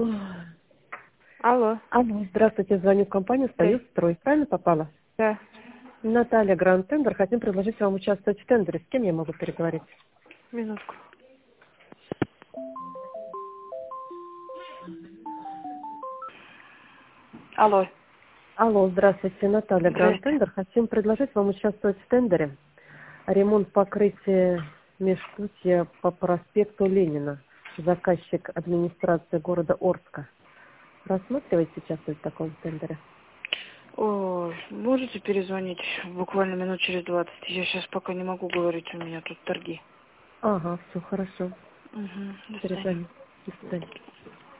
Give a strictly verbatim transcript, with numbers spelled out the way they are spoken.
Ой. Алло. Алло, здравствуйте, звоню в компанию «Союз Строй». Правильно попала? Да. Наталья, Гранд Тендер. Хотим предложить вам участвовать в тендере. С кем я могу переговорить? Минутку. Алло. Алло, здравствуйте, Наталья, Гранд Здрасте. Тендер. Хотим предложить вам участвовать в тендере. Ремонт покрытия межпутья по проспекту Ленина. Заказчик администрации города Орска. Рассматриваете участвовать в таком тендере? Ой, можете перезвонить буквально минут через двадцать? Я сейчас пока не могу говорить, у меня тут торги. Ага, все хорошо. Угу. До свидания. Перезвоню. До свидания.